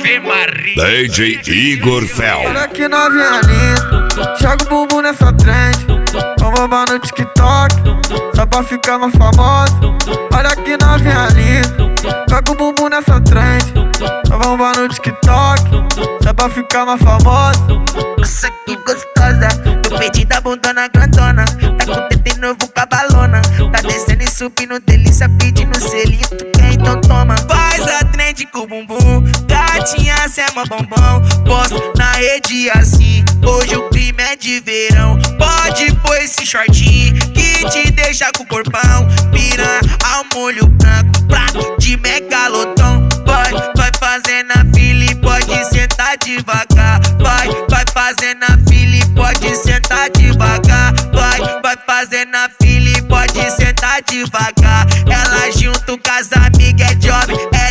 Ave Maria. DJ Igor Fel. Olha que novinha linda, joga o bumbum nessa trend. Vamos bombar no TikTok, só pra ficar mais famosa. Olha que novinha linda, joga o bumbum nessa trend. Vamos bombar no TikTok, só pra ficar mais famosa. Nossa, que gostosa, tô perdida, bundona grandona. Tá com o tete novo, cabalona. Tá descendo e subindo, delícia, pedindo selinho. Tu quer, então toma. Faz a trend com o bumbum, gatinha, cê é mó bombom. Posto na rede assim, hoje o crime é de verão. Pode pôr esse shortinho que te deixa com o corpão. Piranha ao molho branco, prato de megalodon. Vai fazendo a fila e pode sentar devagar. Vai fazendo a fila e pode sentar devagar. Vai fazendo a fila e pode sentar devagar. Ela junto com as amigas é job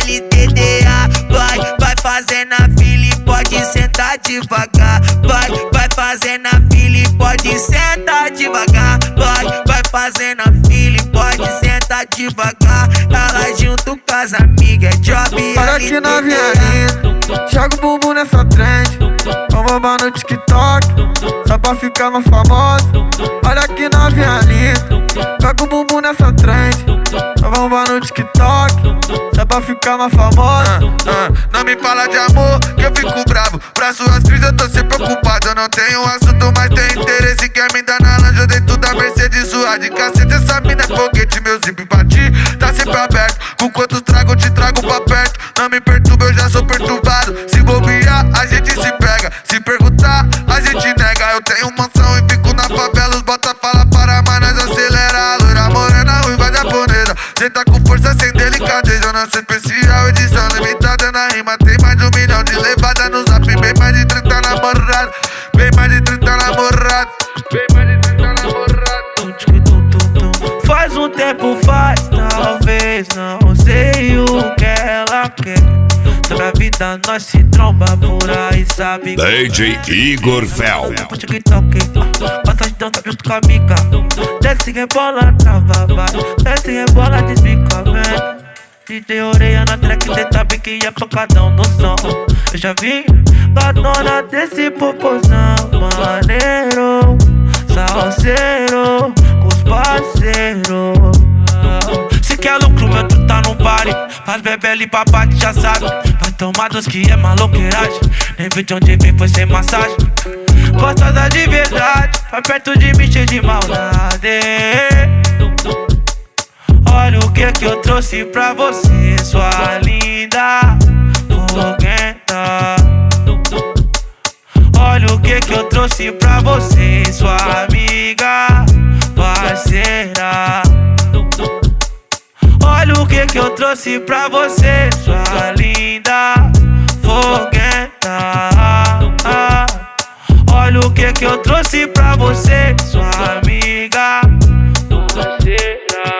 LTDA. Vai fazendo a fila e pode sentar devagar. Vai fazendo a fila e pode sentar devagar. Vai fazendo a fila e pode sentar devagar. Ela junto com as amigas é job LTDA. Olha que novinha linda, joga o bumbum nessa trend. Vamos bombar no TikTok, só pra ficar mais famosa. Olha que novinha linda, joga o bumbum nessa trend. Vamos bombar no TikTok, só pra ficar mais famosa. Não me fala de amor, que eu fico bravo. Pra suas crises eu tô sempre preocupado. Eu não tenho assunto, mas tenho interesse. Quer me dar na lancha dentro da Mercedes. Sua de cacete, essa mina é foguete. Meu zip pra ti tá sempre aberto. Com quantos trago, eu te trago pra perto. Não me perturba, eu já sou perturbado. Se bobear, a gente se pega. Se perguntar, a gente nega. Eu tenho mansão e fico na favela. Os bota fala para, mas nós acelera. Loira morena, ruiva japonesa. Cê tá com força sem delicadeza. Eu não sou especial, edição limitada na rima. Tem mais de 1 milhão de levada no zap. Bem mais de 30 namorados. Bem mais de 30 namorados. Bem mais de 30 namorados. Faz um tempo, talvez não sei o que ela quer. Sobre a vida nós se tromba por aí, sabe? DJ Igor Fel. Pro TikTok, passa de dança junto com a amiga. Desce rebola, trava, vai. Desce rebola, desbica, man. DJ orelha na track, cê sabe que é focadão no som. Eu já vi a dona desse popozão maneiro, salseiro, com os parceiros. Se quer lucro, meu tu tá no party. Faz bebê ali pra parte, já sabe. Vai tomar dos que é maloqueiragem. Nem vi de onde vem, foi sem massagem. Gostosa de verdade, vai perto de mim cheio de maldade. Olha o que eu trouxe pra você, sua linda foguenta. Olha o que eu trouxe pra você, sua amiga parceira. Olha o que eu trouxe pra você, sua linda foguenta. Olha o que eu trouxe pra você, sua amiga parceira.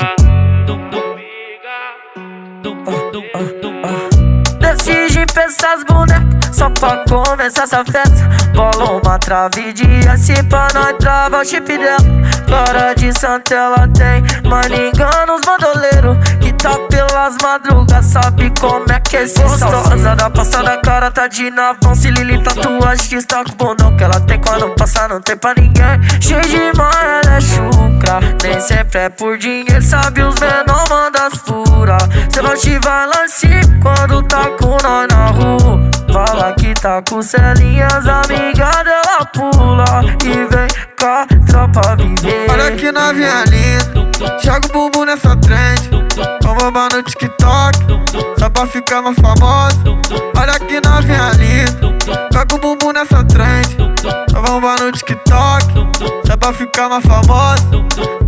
Decide pensar as bonecas, só pra começar essa festa. Bola uma trave de S pra nós travar o chip dela. Cara de santa ela tem, mas engana os bandoleiros que tá pelas madrugas, sabe como é que é esse gostosa da passada, cara tá de navão. Se Lili tatuagem que está com o bundão que ela tem quando passa, não tem pra ninguém. Cheio de manha, ela é chucra, nem sempre é por dinheiro, sabe os menor manda as fura. Cê não te vai lá em cima quando tá com nós na rua. Fala que tá com celinhas, amiga dela pula e vem cá, tropa viver. Olha que novinha linda, joga o bumbum nessa trend. Vamos bombar no TikTok, só pra ficar mais famosa. Olha que novinha linda, joga o bumbum nessa trend. Vamos bombar no TikTok, só pra ficar mais famosa.